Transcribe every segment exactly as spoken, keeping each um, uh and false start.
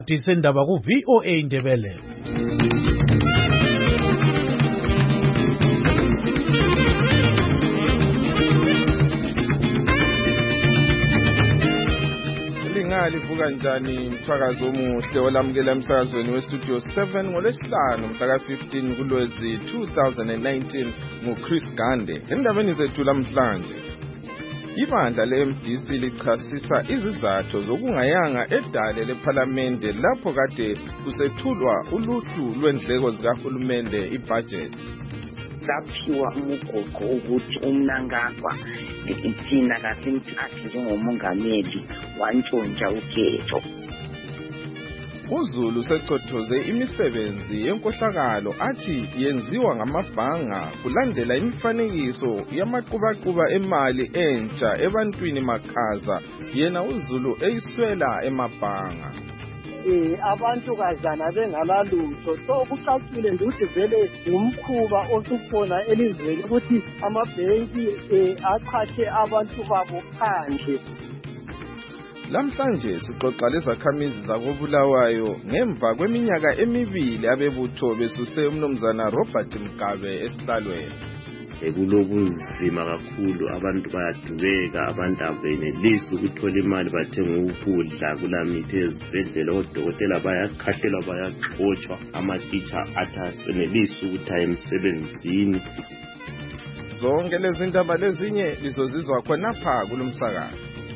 Disendaba ku V O A Indebele. Livuka njani mthakazo omuhle olamukela emsakazweni westudio seven ngolwesihlanu mhla fifteen kuLwezi two thousand nineteen nguChris Gande. Endabeni zethu lamhlanje, ibandla le-M D C lichasisa izizathu zokungayanga edale lephalamende lapho kade kusethulwa uluhlu lwendleko zikahulumende ibudget. Saphiwa umugogo ukuthi umnankagwa ithina kasimthathe njengomongameli wantshontsha ukhetho. uZulu secothoze imisebenzi yenkohlakalo athi yenziwa ngamabhanga kulandela imifanekiso yamaqubaquba emali entsha ebantwini makhaza yena uZulu eyiswela emabhanga. Eh abantu kazana bengalalutho so kucacile nje ukuthi vele umkhuba osufona elizweni ukuthi amabhenki aqhathe abantu babo phandle. Lamhlanje sixoxa lezakhamizi zakobulawayo ngemva kweminyaka emibili abebutho besuse umnumzana Robert Mugabe esihlalweni. Ekulobunzima kakhulu, abantu bayadubeka, abantu abenelisi ukuthola imali bathenga ukudla kulamithi ezibhedlela, odokotela bayakhahlelwa bayaxotshwa, amatitsha athasenelisi ukuthi aye emsebenzini. Zonke lezi ndaba lezinye lizozizwa khonapha kulomsakazo.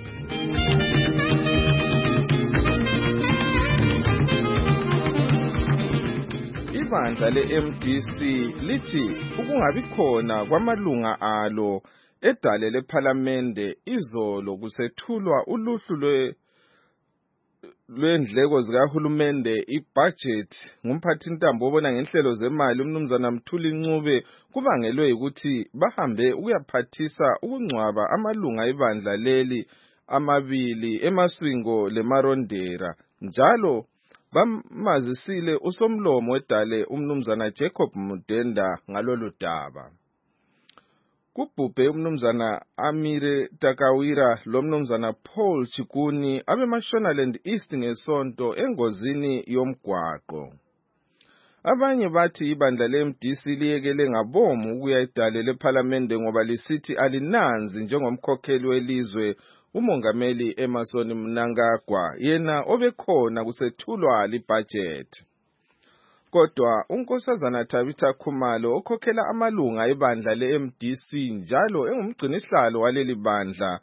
Ibandla le-M D C lithi ukungabi khona kwamalunga alo edale lephalamende izolo kusethulwa uluhlu lwe lwendleko zikahulumende ibudget ngumphathintambo obona ngenhlelo zemali umnumzana Mthuli Ncube kubangelwe ukuthi bahambe ukuyaphathisa ukungcwaba amalunga ebandla leli amabili eMaswingo leMarondera. Njalo bamazisile usomlomo wedale umnumzana Jacob Mudenda ngalolu daba. Kubhubhe umnumzana Amire Takawira lomnumzana Paul Chikuni abeMashonaland East ngesonto engozini yomgwaqo. Abanye bathi ibandla le-M D C liyekele ngabomu ukuya edale lephalamende ngoba lisithi alinanzi njengomkhokheli welizwe umongameli Emmerson Mnangagwa yena obekhona kusethulwa libudget. Kodwa unkosazana Tabitha Khumalo okhokhela amalunga ebandla le-M D C njalo engumgcinisihlalo waleli bandla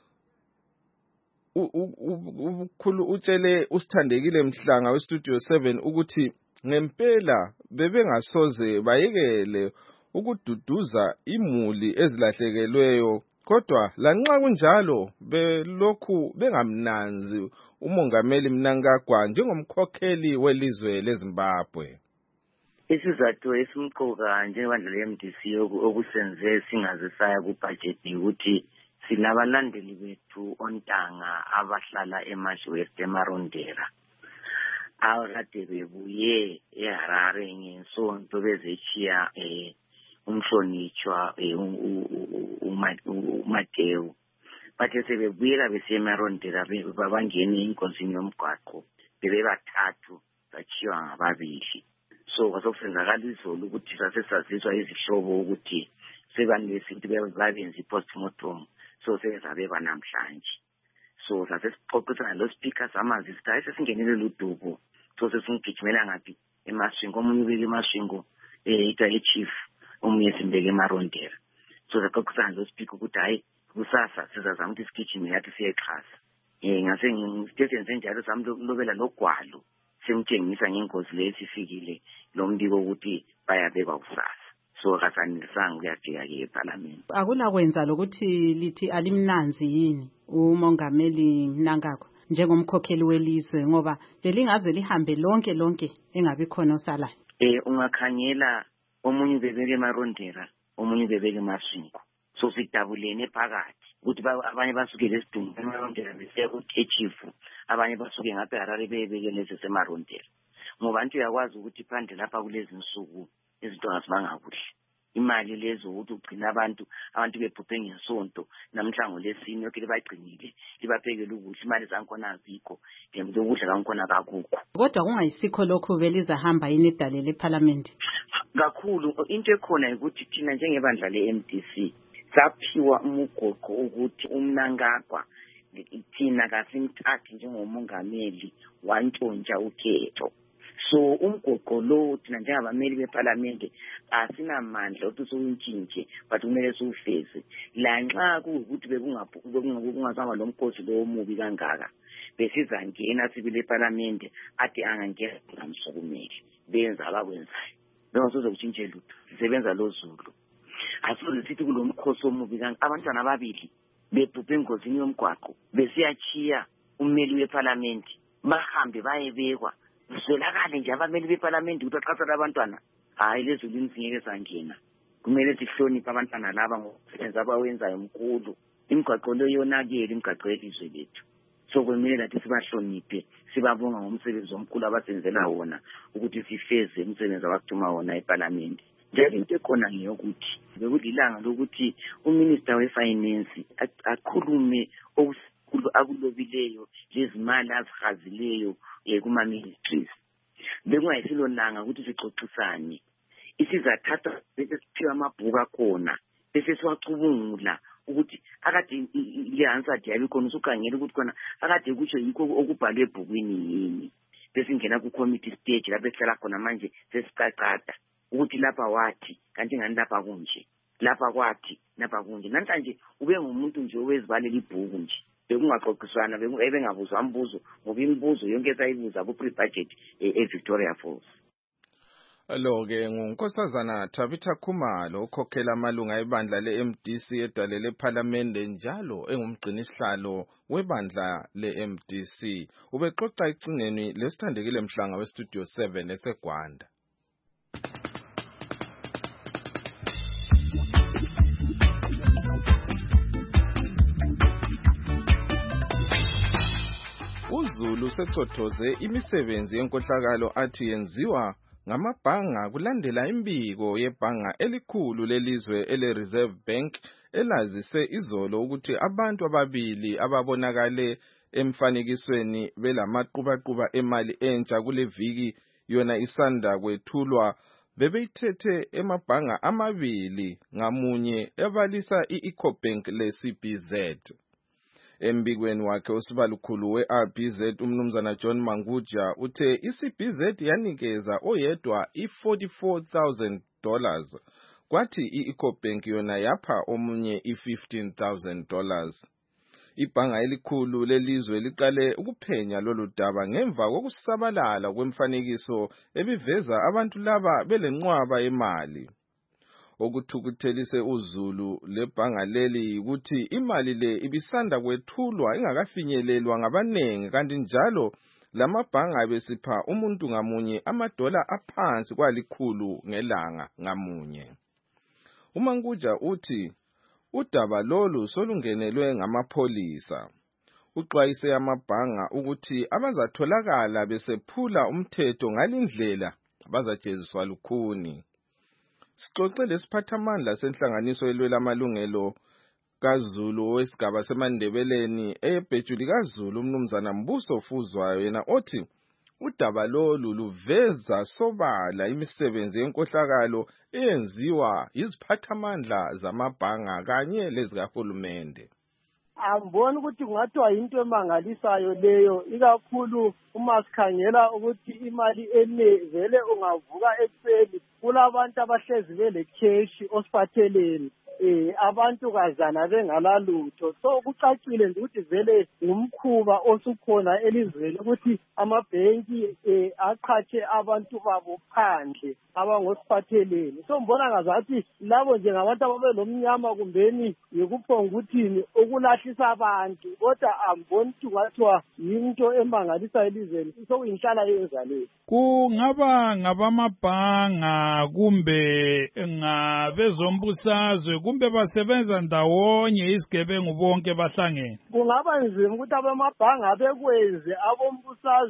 ukhulu utshele usithandekile Mhlanga westudio seven ukuthi ngempela bebengasoze bayekele ukududuza imuli ezilahlekelweyo. Kodwa lanxa kunjalo belokhu bengamnanzi umongameli Mnangagwa njengomkhokheli welizwe leZimbabwe. Isizathu esimqoka njengabandla le-M D C okusenze singazisaya kubudget ukuthi sinabalandeli bethu ontanga abahlala eMashwest eMarondera. Akade bebuye eHarare ngesonto bezechiya eh umhlonitshwa uMatteo bathe sebebuyela beseMarondera babangene inkosini yomgwaqo bebebathathu bachiwa ngababili. So kwasokusenzakala izolo ukuthi sasesazizwa izihlobo ukuthi sebanesithi babenza i-postmortem so sezabe banamhlanje. So sasesixoxisana lo speaker samazi sithi sesingenele ludubo so sesingigijimela ngaphi eMaswingo, omunye ubeke eMaswingo eh ita echief omunye simbeke eMarondera. So saxoxisana lo speaker ukuthi hayi kusasa sizazama ukuthi sigijime yathi siyexhasa. Eh ngase ngisthethe njalo samlobela logwalo semtshengisa ngengozi lesifikile lo mbiko ukuthi bayabekwa kusasa. So akasanisanga ukuyafika ke eParliament. Akunakwenza lokuthi lithi alimnanzi yini umongameli Mnangagwa njengomkhokheli welizwe ngoba belingaze lihambe lonke lonke engabi khona osalayo. Eh ungakhangela omunye ubebeke eMarondera, omunye ubebeke eMaswingo. So sidabulene phakathi ukuthi abanye basuke lesidumbu eMarondera bese kuThechifu, abanye basuke ngapha eHarare bebeke lezi seMarondera. Ngoba abantu yakwazi ukuthi phandle lapha kulezi insuku izinto azibanga kuhle. imali lezo ukuthi ugcina abantu abantu bebhubhe ngesonto namhla ngolesine yonke bayigcinile libaphekela ukudla imali zankhona azikho ngembe ukudla kankhona kakukho kodwa kungayisikho lokho belizahamba yini edalele eParliament kakhulu into ekhona ukuthi thina njengebandla le-M D C saphiwa umugoqo ukuthi umnankagwa thina kasimthathi njengomongameli wantshontsha ukhetho so umgoqo lo thina njengabameli beParliament asinamandla ukuthi siwutshintshe but kumele siwufeze la nxa kuukuthi bekungazama lo mkhosi lo omubi kangaka besizangena sibile eParliament ade angangena ngamsokumeli benza abakwenzayo bengasoze kutshintshe lutho sisebenza lo Zulu asoze sithi kulo mkhosi omubi kangaka abantwana ababili bebhubhe engozini yomgwaqo besiyachiya ummeli weParliament bahambe bayebekwa zwelakale nje abameli beParliament ukuthi axhasela abantwana hayi lezo linsingeke sangena kumele sihloniphe abantwana laba ngokusebenza abawenzayo umkhulu imigwaqo le yonakele imigwaqo yelizwe lethu so kumele lathi sibahloniphe sibabonga ngomsebenzi omkhulu abasenzela wona ukuthi sifeze umsebenzi abakuthuma wona eParliament njalo into ekhona ngiyokuthi bekulilanga lokuthi uminister wefinance akhulume okukhulu akulobileyo lezimali azihazileyo kuma ministries bekungayisilonanga ukuthi sixoxisane isizathatha bese siphiwa amabhuku akhona bese siwacubungula ukuthi akade le answer yabe khona usukhangela ukuthi khona akade kusho yikho okubhalwe ebhukwini yini bese ingena ku committee stage lapho esihlala khona manje sesicacada ukuthi lapha wathi kanti ngani lapha kunje lapha kwathi lapha kunje namhlanje ube ngumuntu nje owezibalela ibhuku nje bekungaxoxiswana ebengabuzwa umbuzo ngoba imibuzo yonke esayibuza ku pre budget eVictoria Falls. Lo ke ngunkosazana Tabitha Khumalo okhokhela amalunga ebandla le-M D C edalele eParliament njalo engumgcini sihlalo webandla le-M D C ubexoxa icingeni lesithandekile mhlanga westudio seven eseGwanda. uZulu secothoze imisebenzi yenkohlakalo athi yenziwa ngamabhanga kulandela imbiko yebhanga elikhulu lelizwe ele-Reserve Bank elazise izolo ukuthi abantu ababili ababonakale emfanekisweni belamaqhubaquba emali entsha kule viki yona isanda kwethulwa bebeyithethe emabhanga amabili ngamunye ebalisa i-Ecobank le-C B Z. Embikweni wakhe usibalukhulu we-R B Z umnumzana John Manguja uthe i-C B Z yanikeza oyedwa i-forty-four thousand dollars kwathi i-Ecobank yona yapha omunye i-fifteen thousand dollars. Ibhanga elikhulu lelizwe liqale ukuphenya lolu daba ngemva kokusabalala kwemfanekiso ebiveza abantu laba belenqwaba yemali. Okuthukuthelise uZulu lebhanga leli ukuthi imali le ibisanda kwethulwa ingakafinyelelwa ngabanengi kanti njalo lamabhanga besipha umuntu ngamunye amadola aphansi kwalikhulu ngelanga ngamunye. uManguja uthi udaba lolu solungenelwe ngamapholisa. Uxwayise amabhanga ukuthi abazatholakala besephula umthetho ngalindlela bazajeziswa lukhuni. Sixoxe lesiphathamandla senhlanganiso elwela amalungelo kaZulu wesigaba semandebeleni ebhejuli kaZulu umnumzana Mbuso Fuzwayo yena othi udaba lolu luveza sobala imisebenzi yenkohlakalo eyenziwa iziphathamandla zamabhanga kanye lezikahulumende. Amboni ukuthi kungathiwa into emangalisayo leyo ikakhulu uma sikhangela ukuthi imali enevele ungavuka ekuseni kulabantu abahlezi bele cash osiphatheleni eh abantu kazana bengalalutho so kucacile nje ukuthi vele ngumkhuba osukhona elizweni ukuthi amabhenki eh aqhatshe abantu babo phandle abangosiphatheleni so mbona ngazathi labo nje ngabantu ababelomnyama kumbeni yikuphonga ukuthini ukulahlisa abantu kodwa amboni ukuthi ngathiwa yinto emangalisa elizweni so inhlala yenza leyo. Kungaba ngabamabhanga kumbe ngabezombusazwe kumbe basebenza ndawonye isigebengu bonke bahlangene. Kungaba nzima ukuthi abamabhanga bekwenze abombusazwe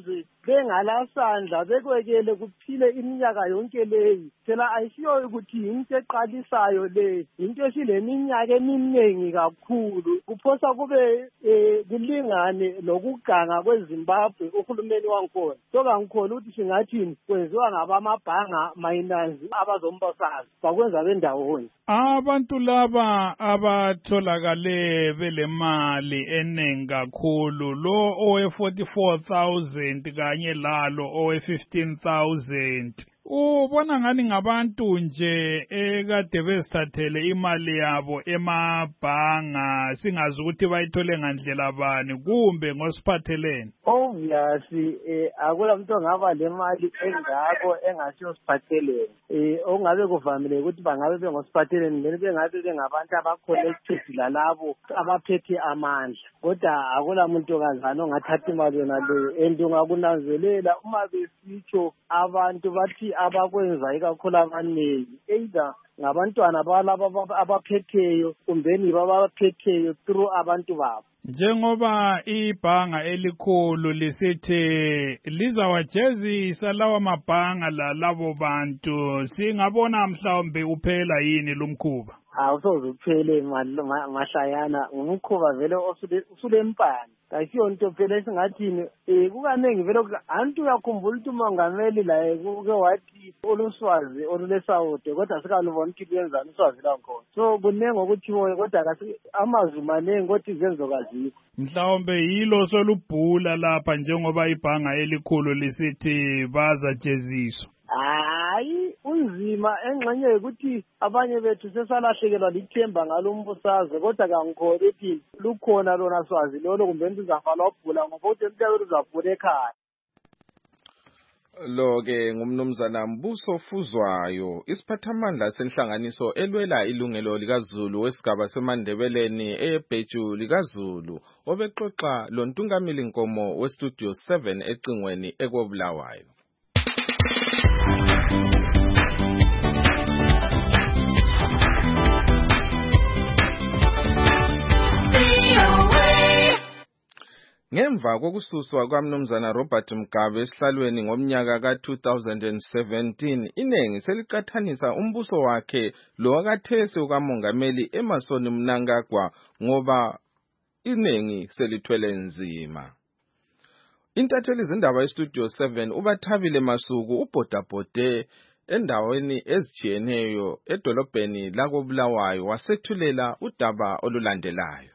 bengalasandla bekwekele kuphile iminyaka yonke leyi phela ayisiyo ukuthi into eqalisayo le into esileminyaka eminingi kakhulu kuphosa kube eh, kulingane lokuganga kweZimbabwe uhulumeni wankhona so kangikhona ukuthi singathi kwenziwa ngabamabhanga mayinanzi abazombosazi bakwenza bendawonye. Abantu laba abatholakale belemali eningi kakhulu lo owe forty-four thousand kanye lalo owe fifteen thousand ubona ngani ngabantu nje ekade bezithathele imali yabo emabhanga singazi ukuthi bayithole ngandlela bani kumbe ngosiphathelene. Obviously eh akula muntu ongaba le mali engako engasiyo siphathelene eh ongabe kuvamile ukuthi bangabe bengosiphathelene ngene bengabe bengabantu abaconnected lalabo abaphethe amandla kodwa akula muntu kazana ongathatha imali yona leyo endungakunanzelela uma besitsho abantu bathi abakwenza ikakhulu abaningi either ngabantwana balabo abaphetheyo kumbeni babaphetheyo through abantu babo. Njengoba ibhanga elikhulu lisithi lizawajezisa lawa mabhanga la labo bantu singabona mhlawumbe uphela yini lumkhuba? Awusoze uphele mahlayana umkhuba vele usulempani kasiyo nto phela esingathini eh kukanengi vele antu uyakhumbula ukuthi umongameli la kuke wathi oluswazi olulesawode kodwa sikalubona ukuthi kuyenzani uswazi lakhona so kunengi ukuthi moye kodwa amazwi manengi kodwa izenzo kazikho mhlawumbe yilo solubhula lapha njengoba ibhanga elikhulu lisithi bazajeziswa. Hayi unzima engxenye ukuthi abanye bethu sesalahlekelwa lithemba ngalombusazwe kodwa kangikho ukuthi lukhona lona swazi lolo kumbe ndizafala ubhula ngoba uthi emhlabeni uzabhula ekhaya. Lo-ke ngumnumzana Mbuso Fuzwayo isiphathamandla senhlanganiso elwela ilungelo likaZulu wesigaba seMandebeleni eBheju likaZulu obexoxa loNtungamili Nkomo weStudio seven ecingweni ekobulawayo. Ngemva kokususwa kwaMnumzana Robert Mugabe esihlalweni ngomnyaka ka two thousand seventeen inengi seliqathanisa umbuso wakhe lo wakathesi ukamongameli Emmerson Mnangagwa ngoba inengi selithwele nzima. Intatheli izindaba eStudio seven ubathabile Masuku ubhodabhode endaweni ezijiyeneyo edolobheni lakobulawayo wasethulela udaba olulandelayo.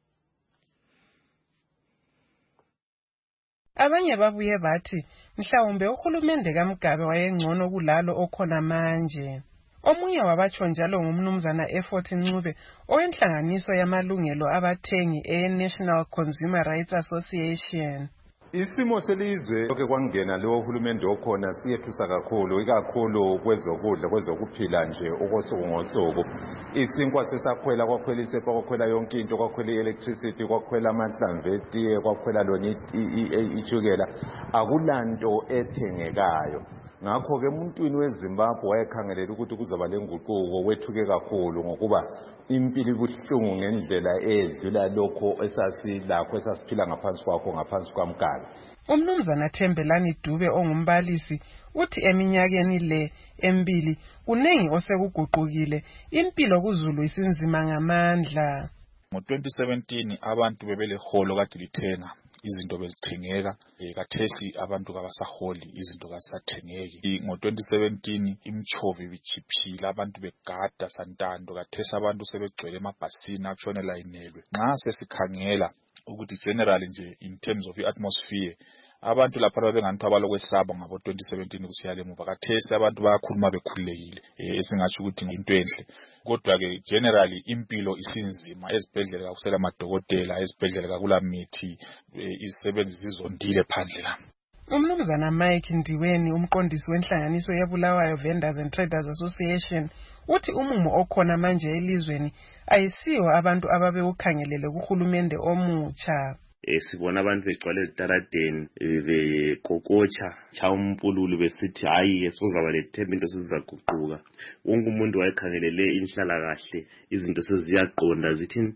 Abanye babuye bathi mhlawumbe uhulumende kaMugabe wayengcono kulalo okhona manje. Omunye wabatsho njalo ngumnumzana Effort Ncube owenhlanganiso yamalungelo abathengi e-National Consumer Rights Association. Isimo selizwe lokho kwangena lewo uhulumende okhona siyethusa kakhulu ikakhulu kwezokudla kwezokuphila nje okosuku ngosuku. Isinkwa sesakhwela kwakhwela isepa kwakhwela yonke into kwakhwela i-electricity kwakhwela amahlamvu etiye kwakhwela lona ichukela akulanto ethengekayo. Ngakho ke emuntwini weZimbabwe wayekhangelela ukuthi kuzaba lenguquko wethuke kakhulu ngokuba impilo ibuhlungu ngendlela edlula lokho esasilakho esasiphila ngaphansi kwakho ngaphansi kwaMugabe. Umnumzana Thembelani Dube ongumbalisi uthi eminyakeni le embili kunengi osekuguqukile impilo kuZulu isinzima ngamandla. Ngo twenty seventeen abantu bebele holo kade lithenga izinto bezithengeka kathesi abantu kabasaholi izinto kasathengeki. Ngo twenty seventeen imchovi bichiphila abantu begada santando kathesi abantu sebegcwele emabhasini atshone layinelwe. Nxa sesikhangela ukuthi general nje in terms of atmosphere abantu lapha babengantu abalokwesaba ngabo twenty seventeen kusiyale emuva kathesi abantu bayakhuluma bekhululekile esingathi ukuthi into enhle kodwa ke generally impilo isinzima ezibhedlela kusela amadokotela ezibhedlela kakula mithi izisebenzi zizondile phandle la. Umnumzana Mike Ndiweni umqondisi wenhlanganiso yebulawayo Vendors and Traders Association uthi umumo okhona manje elizweni ayisiwo abantu ababe ukhangelele kuhulumende omutsha. Sibona abantu begcwala ezitaradeni bekokotsha cha umpululu besithi hayi esizaba lethemba into sizaguquka. Wonke umuntu wayekhangelele inhlala kahle izinto seziyaqonda zithi nta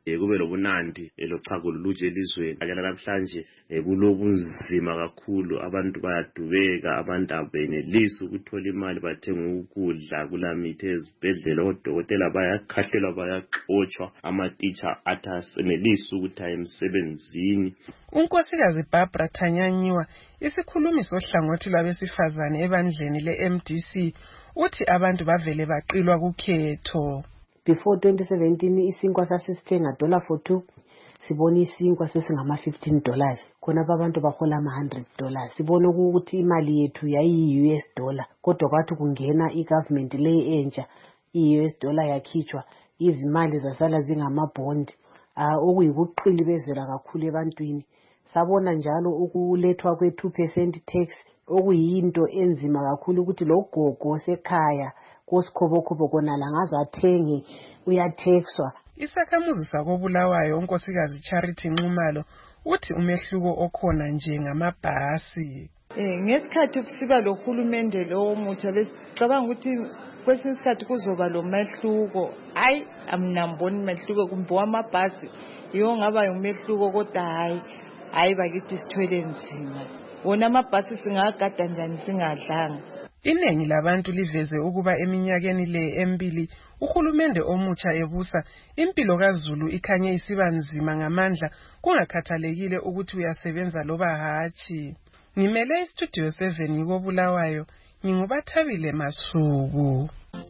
kube lobunandi lochago lulutshe elizweni. Kanye namhlanje kulobunzima kakhulu, abantu bayadubeka, abantu abenelisi ukuthola imali bathenga ukudla, kulamithi ezibhedlela, odokotela bayakhahlelwa, bayaxotshwa, amatitsha atasenelisi ukuthi aye emsebenzini. Unkosikazi Barbara Thanyanyiwa, isikhulumi sohlangothi lwabesifazane ebandleni le-M D C, uthi abantu bavele baqilwa kukhetho. Before twenty seventeen isinkwa sasisithenga dollar for two, sibona isinkwa sesingama fifteen dollars. Khona abantu bahola ama one hundred dollars. Sibona ukuthi imali yethu yayi U S dollar. Kodwa kwathi kungena igovernment le entsha, i-U S dollar yakhitshwa, izimali zasala zingama bond. Ah okuyikuqilibezela kakhulu ebantwini. Sabona njalo ukulethwa kwe two percent tax, okuyinto enzima kakhulu ukuthi lo gogo sekhaya kosikhobokobo kona langaze athenge uyathexwa. Isakhamuzi sakobulawayo unkosikazi Charity Nxumalo uthi umehluko okhona nje ngamabhasi. Eh ngesikhathi kusiba lo hulumende lo mutsha besicabanga ukuthi kwesinye isikhathi kuzoba lo mehluko. Hayi amnamboni mehluko kumbe wamabhasi yiwo ngaba umehluko, kodwa hayi hayi bakithi sithwele nzima. Wona amabhasi singagada njani singadlanga. Iningi labantu liveze ukuba eminyakeni le emibili uhulumende omutsha ebusa impilo kaZulu ikhanye isiba nzima ngamandla, kungakhathalekile ukuthi uyasebenza loba hatshi. Ngimele istudio seven ngikobulawayo, ngingubathabile Masuku.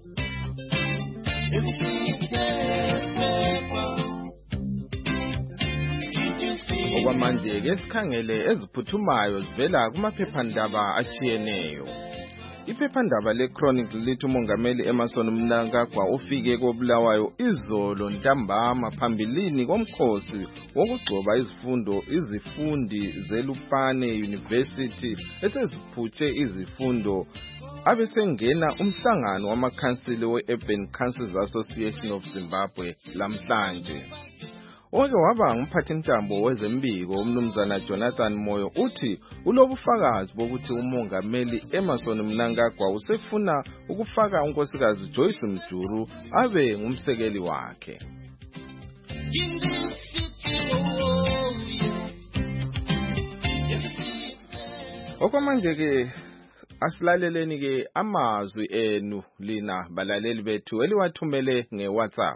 Okwamanje ke sikhangele eziphuthumayo zivela kumaphephandaba achiyeneyo. Iphephandaba le-Chronicle lithi umongameli Emmerson Mnangagwa ufike koBulawayo izolo ntambama phambilini komkhosi wokugcoba izifundo izifundi zeLupane University eseziphuthe izifundo abesengena umhlangano wamakhansili we-Urban Councils Association of Zimbabwe lamhlanje. Oke waba ngumphathintambo wezembiko umnumzana Jonathan Moyo uthi ulobufakazi bokuthi umongameli Emmerson Mnangagwa usefuna ukufaka unkosikazi Joyce Mjuru abe ngumsekeli wakhe. Okwamanje ke asilaleleni ke amazwi enu lina balaleli bethu eliwathumele ngeWhatsApp.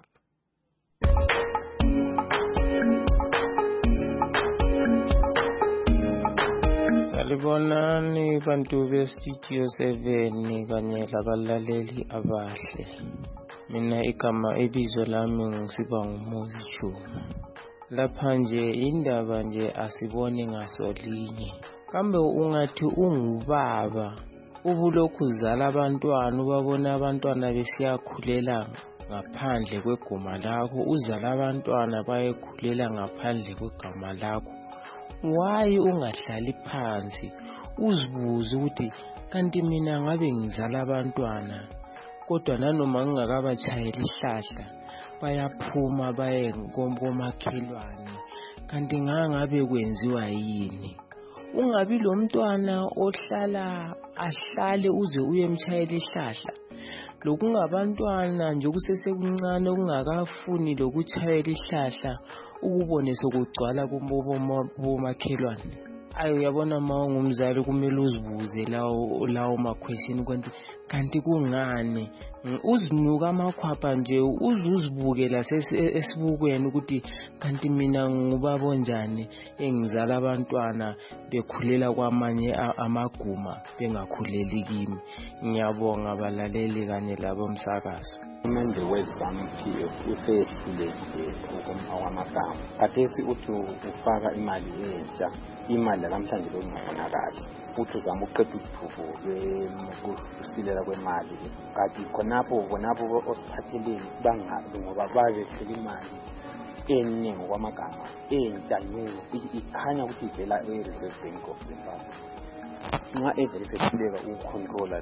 Salibonani bantu be-Studio seven kanye labalaleli abahle. Mina igama ebizo lami ngisiba nguMuzi Chuma. Lapha nje indaba nje asibone ngasolinye. Kambe ungathi ungubaba ubulokhu uzala abantwana, ubabona abantwana besiyakhulela ngaphandle kwegoma lakho, uzala abantwana bayekhulela ngaphandle kwegama lakho. Why ungahlali phansi uzibuze ukuthi kanti mina ngabe ngizala abantwana kodwa nanoma ngingakabatshayela ihlahla bayaphuma baye komakhelwane, kanti ngabe kwenziwa yini? Ungabi lo mntwana ohlala ahlale uze uyemtshayela ihlahla. Lokungabantwana nje kusesekuncane okungakafuni lokutshayela ihlahla ukubone sokugcwala kubomakhelwane. Ayo yabona ma ungumzali kumele uzibuze lawo lawo maquestion kanti kanti kungani uzinuka amakhwapha nje uzuzibukela esibukweni ukuthi kanti mina ngubaba onjani engizala abantwana bekhulela kwamanye amaguma bengakhuleli kimi. Ngiyabonga abalaleli kanye labo msakazo. Umende weZANU-P F usehlulekile okwamagama. Khathesi uthi ufaka imali entsha, imali namhlanje lokungabonakali. Uthi uzama uqeda udubo lwekusilela kwemali. Kanti khonapho bonapho osiphatheleni bangazi ngoba babethela imali eningi ngokwamagama entsha nyingi ikhanya ukuthi ivela e-Reserve Bank of Zimbabwe. Nxa evele sehluleka ukucontrola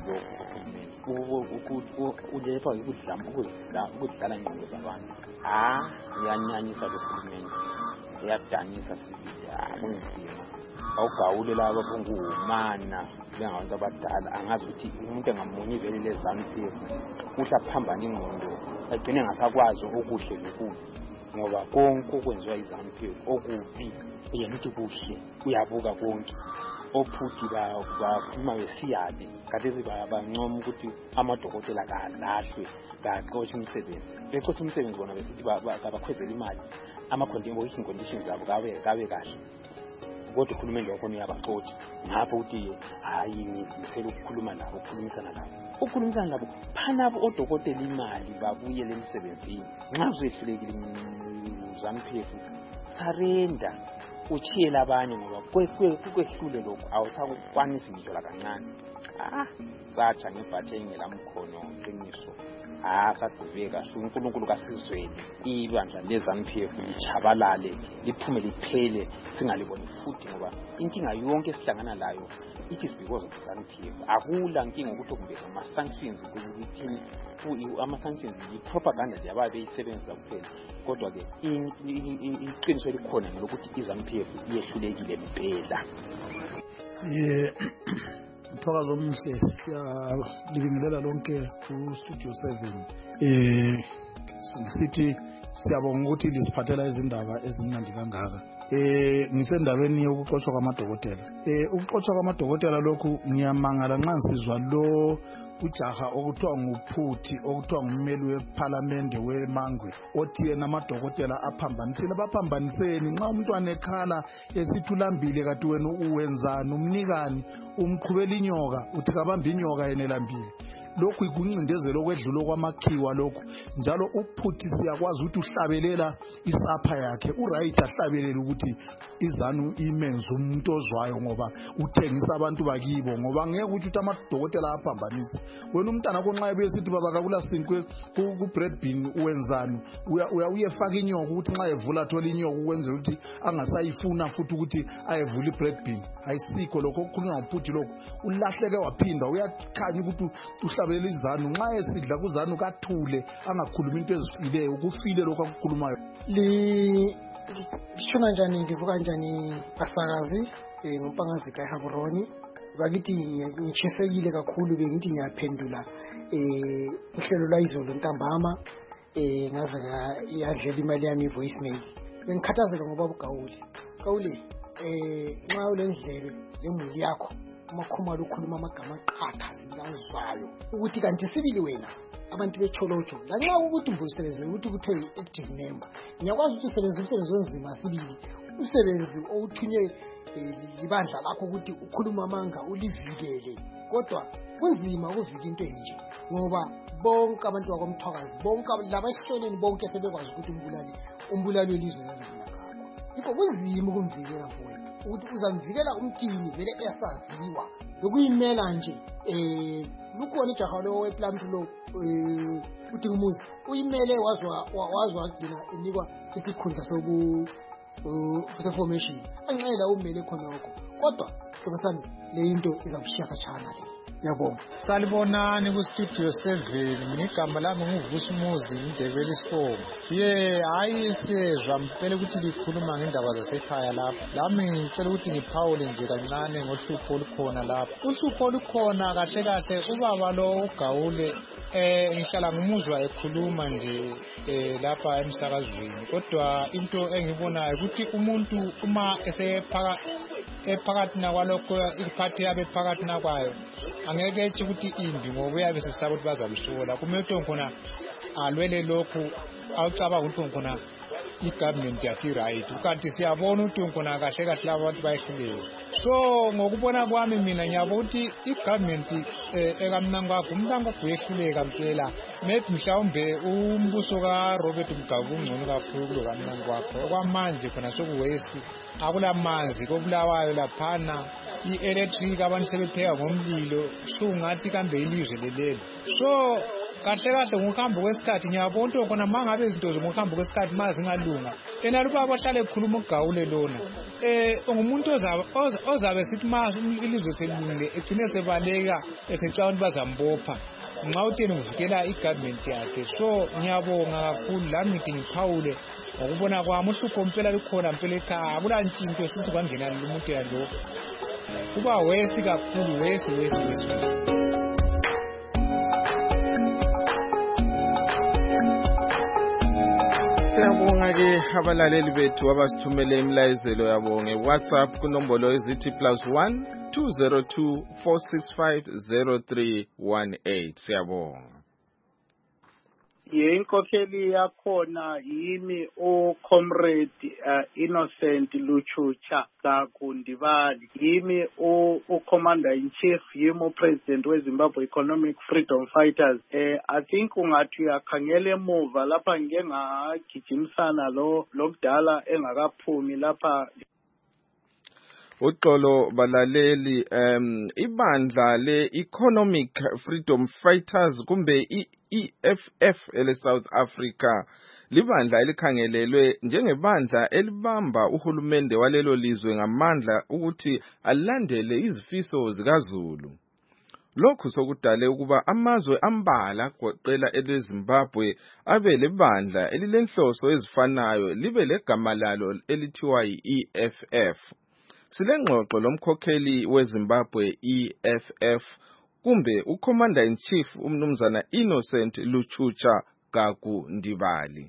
lokho ujepa ukudlama ukudlala ingqondo zabantu. Ah uyanyanyisa lohulumende, uyadanisa sibili kunzima. Awugawule laba bongumana bengabantu abadala, angazi ukuthi umuntu engamunyi vele leZANU-P F uhla phambana ingqondo agcine ngasakwazi okuhle lokubi. ngoba konke okwenziwa iZANU-P F okubi yena uthi kuhle uyabuka konke ophuthi bakhuluma besiyade kade bancoma ukuthi amadokotela kalahlwe kaxotshe umsebenzi bexotshe umsebenzi bona besithi bakhwezela imali ama-working conditions abo kabe kabe kahle kodwa uhulumende wakhona uyabaxotsha ngapho uthi hayi ngisele ukukhuluma nabo ukukhulumisana nabo ukukhulumisana nabo phanabo odokotela imali babuyele emsebenzini nxa uzehlulekile iZANU-P F sarenda uchiyela abanye ngoba kwehlule lokho awusakwanisi ngisho la kancane ah satsha ngebhathe engelamkhono qiniso ah saduveka uNkulunkulu kasizweni ibandla leZANU-P F lichabalale liphume liphele singaliboni futhi ngoba inkinga yonke esihlangana layo it is because of ZANU-P F akula nkinga ukuthi kumbe ama sanctions ukuthi ama sanctions i-propaganda yababe beyisebenzisa kuphela kodwa ke iqiniso elikhona lokuthi iZANU-P F iyehlulekile impela. Yeah. Mthokazi omuhle siyalibingelela lonke ku Studio seven. Eh sithi siyabonga ukuthi lisiphathela izindaba ezimnandi kangaka. Eh ngisendaweni yokuxoshwa kwamadokotela. Eh ukuxoshwa kwamadokotela lokhu ngiyamangala nxa sisizwa lo ujaha okuthiwa nguphuthi okuthiwa ngummeli weParliament weMangwe othi yena amadokotela aphambanisene baphambaniseni nxa umntwana ekhala esithulambile kathi wena uwenzani umnikani umqhubela inyoka uthi kabamba inyoka yenelambile lokhu ikuncindezelo okwedlulo kwamakhiwa lokhu njalo uphuthi siyakwazi ukuthi uhlabelela isapha yakhe uright ahlabelela ukuthi iZANU imenze umuntu ozwayo ngoba uthengisa abantu bakibo ngoba ngeke ukuthi amadokotela aphambanise wena umntana konxa ebuye sithi baba kakula sinkwe ku bread bin uwenzani uya uyefaka inyoka ukuthi nxa evula thola inyoka ukwenzela ukuthi angasayifuna futhi ukuthi ayevula ibread bin ayisikho lokho okukhulunywa ngophuthi lokho ulahleke waphinda uyakhanya ukuthi uhlabelela iZANU nxa esidla kuZANU kathule angakhuluma into ezifileyo ukufile lokho akukhulumayo li shona njani ngivuka njani asakazi ngumpangazi kaHaburoni bakithi ngishisekile kakhulu bengithi ngiyaphendula eh uhlelo lwayizolo ntambama eh ngaze yadlela imali yami voicemail bengikhathazeka ngoba uGawule Gawule eh nxa ulendlebe lemuli yakho amakhumalo ukhuluma amagama aqhatha sizazwayo ukuthi kanti sibili wena abantu becholojo lanxa ukuthi umvusebenzi ukuthi kuthiwe active member ngiyakwazi ukuthi usebenze umsebenzi onzima sibili usebenzi owuthunye libandla lakho ukuthi ukhuluma amanga ulivikele kodwa kunzima ukuvika into enje ngoba bonke abantu bakomthwakazi bonke labasihloleni bonke sebekwazi ukuthi umbulali umbulali welizwe lalona ngakho yikho kunzima ukumvikela mfowethu ukuthi uzamvikela umthini vele eyasaziwa lokuyimela nje eh lukhona ijaha lo weplant lo eh uthi umuzi uyimele wazwa wazwa kudina inikwa isikhundla soku formation anxela umele khonoko kodwa sokasami le into izakushiya kachana le yabonga salibonani ku Studio seven ngigama lami nguVusumuzi Ndebele Sipho ye hayi sezwa mpela ukuthi likhuluma ngendaba zasekhaya lapha lami ngicela ukuthi ngiphawule nje kancane ngohlupho olukhona lapha uhlupho olukhona kahle kahle ubaba lo uGawule eh ngihlala ngimuzwa ekhuluma nje eh lapha emsakazweni kodwa into engibonayo ukuthi umuntu uma esephaka ephakathi nakwalokho iphathi yabe phakathi nakwayo angeke ethi ukuthi imbi ngoba uyabe sesaba ukuthi bazalisola kumele ukuthi khona alwele lokhu awucabanga ukuthi khona i-government yakhe right kanti siyabona ukuthi khona kahle kahle abantu bayihluleke so ngokubona kwami mina ngiyabona ukuthi i-government ekamnango kwakho umntango uyehluleka mpela maybe mhlawumbe umbuso kaRobert Mugabe ungcono kakhulu kulo kamnango kwakho okwamanje khona sokuwesi akulamanzi kobulawayo laphana i-electric abantu sebepheka ngomlilo sungathi kambe ilizwe lelelo so kahle kahle ngokuhamba kwesikhathi ngiyabona ukuthi khona mangabe izinto zokuhamba kwesikhathi mazingalunga yena luba bahlale ekhuluma uGawule lona eh ungumuntu ozabe ozabe sithi ma ilizwe selungile egcine sebaleka esecala ukuthi bazambopha nxa utheni uvikela i-government yakhe so ngiyabonga kakhulu lami ngithi ngiphawule ngokubona kwami uhlupho mpela lukhona mpela ekhaya akulantshinto sithi kwangena umuntu yalo kuba wesi kakhulu wesi wesi wesi Siyabonga ke abalaleli bethu abasithumele imlayezelo yabo nge-WhatsApp kunombolo ezithi plus one two zero two four six five zero three one eight. Siyabonga. Yenkokheli yakhona yimi o comrade uh, Innocent Luchucha Kakundibali, yimi o, o commander in chief, yimi president we Zimbabwe Economic Freedom Fighters. eh I think ungathi uyakhangela emuva lapha ngeke ngagijimisana lo lomdala engakaphumi lapha. Uxolo balaleli, um ibandla le Economic Freedom Fighters kumbe i-E F F ele South Africa libandla elikhangelelwe njengebandla elibamba uhulumende walelo lizwe ngamandla ukuthi alandele izifiso zikaZulu. Lokhu sokudale ukuba amazwe ambala goqela eleZimbabwe abe lebandla elilenhloso ezifanayo libe legama lalo elithiwa yi-E F F. Silengxoxo lomkhokheli weZimbabwe E F F kumbe uCommander in Chief umnumzana Innocent Luchucha Kakundibali.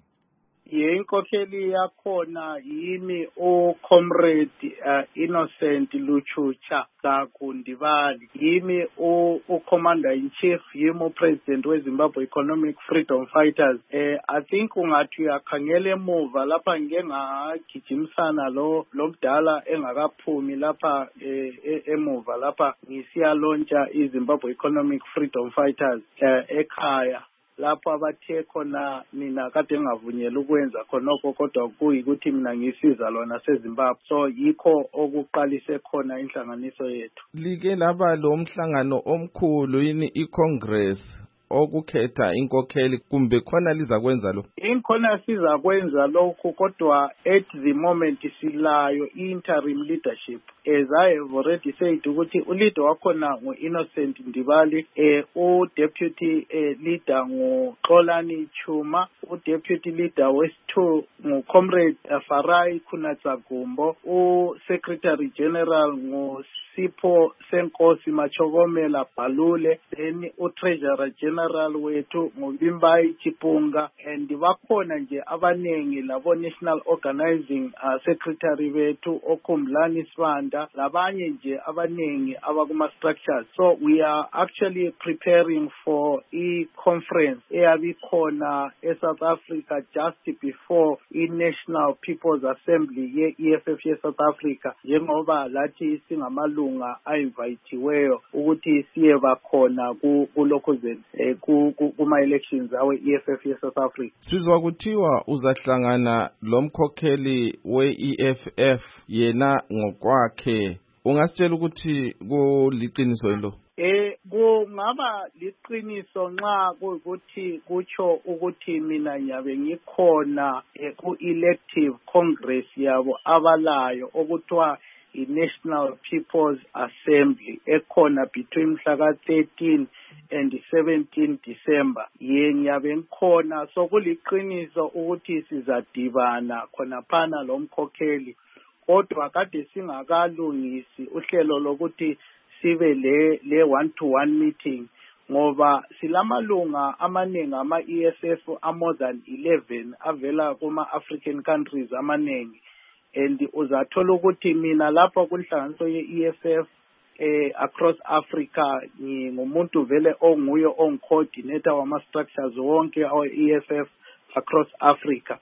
Yenkokheli yakhona yimi o comrade uh, Innocent Luchucha Kakundibali, yimi o, o commander in chief, yimi president we Zimbabwe Economic Freedom Fighters. eh I think ungathi uyakhangela emuva lapha ngeke ngagijimisana lo lomdala engakaphumi lapha eh, emuva lapha ngisiyalontsha iZimbabwe Economic Freedom Fighters eh, ekhaya lapho abathe khona mina kade ngavunyela ukwenza khonoko kodwa kuyikuthi mina ngisiza lona seZimbabwe. So yikho okuqalise khona inhlanganiso yethu. Like laba lo mhlangano omkhulu yini iCongress okukhetha inkokheli kumbe khona liza kwenza lo? Inkhona siza kwenza lokho kodwa at the moment silayo interim leadership. As I have already said ukuthi uleader wakhona ngu-Innocent Ndibali, eh u-deputy eh, leader nguXolani Chuma, u-deputy leader wesithu ngu-Comrade Farai Kunatsagumbo, u-secretary general nguSipho Senkosi Machokomela Balule, then u-treasurer general wethu nguBimbayi Chipunga, and bakhona nje abanengi labo national organizing uh, secretary bethu oKhumbulani Sibanda, labanye nje abanengi abakuma structures. So we are actually preparing for a conference eyabikhona eSouth Africa just before i-National People's Assembly ye-E F F ye-South Africa, njengoba lathi singamalunga ayinvayithiweyo ukuthi siye bakhona kulokho eh, kuma-elections awe-E F F ye-South Africa. Sizwa kuthiwa uzahlangana lomkhokheli we-E F F yena ngokwakhe, ungasitshela ukuthi kuliqiniso yilo? Eh kungaba liqiniso nxa ukuthi kutsho ukuthi mina nyabe ngikhona ku-elective congress yabo abalayo okuthiwa i-National People's Assembly ekhona between mhla ka thirteen and seventeen December. Ye ngiyabe ngikhona, so kuliqiniso ukuthi sizadibana khona phana lo mkhokheli, kodwa kade singakalungisi uhlelo lokuthi sibe le le one to one meeting ngoba silamalunga amaningi ama-E F F a more than eleven avela kuma African countries amaningi, and uzathola ukuthi mina lapha kunhlanganiso ye-E F F eh across Africa ngumuntu vele onguye oncoordinator wama structures wonke awe-E F F across Africa.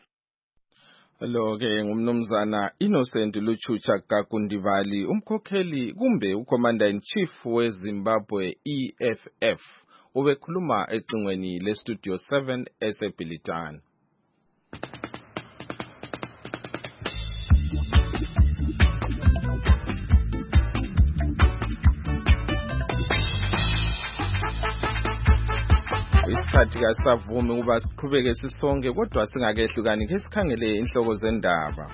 Lo ke ngumnumzana Innocent Luchucha Kakundibali, umkhokheli kumbe uCommander in Chief weZimbabwe E F F, ubekhuluma ecingweni le Studio seven eseBilitani. Isikhathi kasavumi ukuba siqhubeke sisonke, kodwa singakehlukani ke sikhangele inhloko zendaba.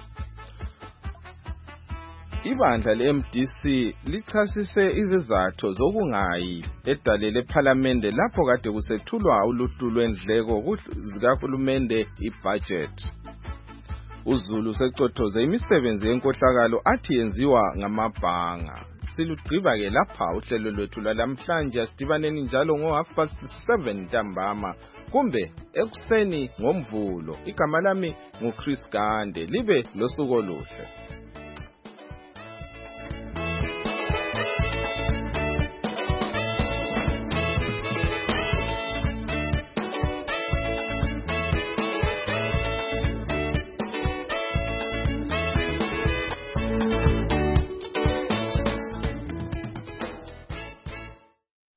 Ibandla le-M D C lichasise izizathu zokungayi edalele ePhalamende lapho kade kusethulwa uluhlu lwendleko zikahulumende i-budget. UZulu secothoze imisebenzi yenkohlakalo athi yenziwa ngamabhanga. silugqiba-ke lapha uhlelo lwethu lwalamhlanje. Asidibaneni njalo ngo half past seven ntambama kumbe ekuseni ngomvulo. Igama lami nguChris Gande. Libe losuku oluhle.